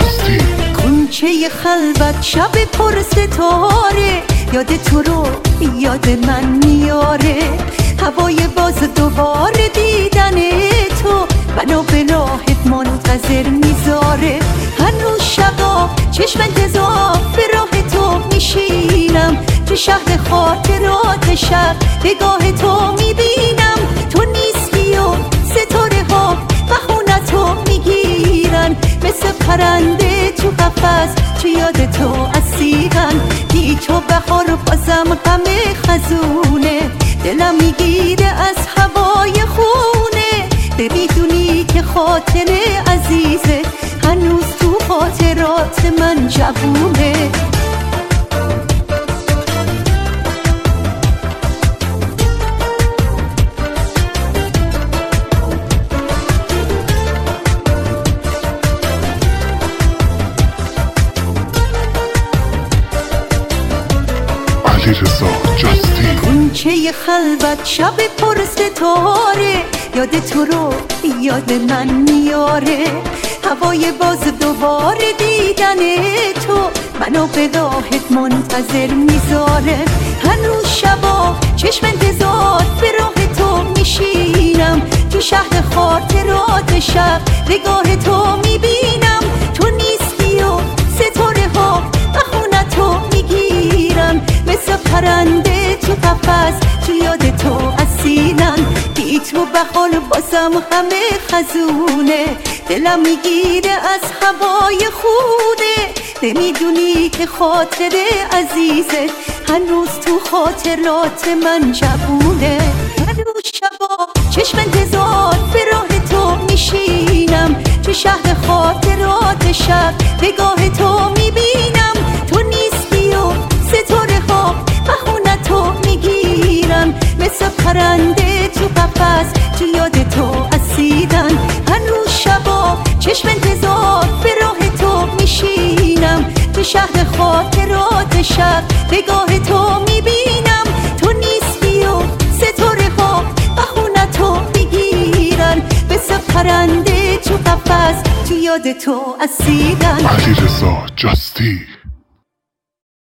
جاستی. کنچه خلوت شب پر ستاره، یاد تو رو یاد من میاره. هوای باز دوباره دیدن تو منو به راهت منتظر میذاره. هنوز شبا چشم انتظار به راه تو میشینم، تو شهر خاطرات شب نگاه تو میبینم. تو نیستی و ستاره ها بهونتو میگیرن، مثل پرنده تو قفس تو یاد تو اسیرن. بی تو بهار بازم غم خزونه، دلم میگیره از هوای خونه. میدونی که خاطر عزیزه هنوز تو خاطرات من جوونه. جاستی. کنچه خلوت شب پر ستاره، یاد تو رو یاد من میاره. هوای باز دوباره دیدن تو منو به راهت منتظر میذاره. هنوز شبا چشم انتظار به راه تو میشینم، تو شهر خاطرات شب نگاه تو میبینم. تو نیستی و ستاره ها بخونتو میگیرن، مثل پرنده تو قفس تو یاد تو اسیرن. بی تو بهار بازم همه خزونه، دلم میگیره از هوای خونه. نمیدونی که خاطر عزیزه هنوز تو خاطرات من جوونه. هنوز شبا چشم انتظار به راه تو میشینم، تو شهر خاطرات شب نگاه تو میبینم. تو نیستی و ستاره ها بهونتو میگیرن، مثل پرنده تو قفس تو یاد تو اسیرن. هنوز شبا چشم انتظار به راه تو میشینم، تو شهر خاطرات شب نگاه تو میبینم. تو نیستی و ستاره ها بهونتو میگیرن، مثل پرنده تو قفس تو یاد تو اسیرن. جاستی.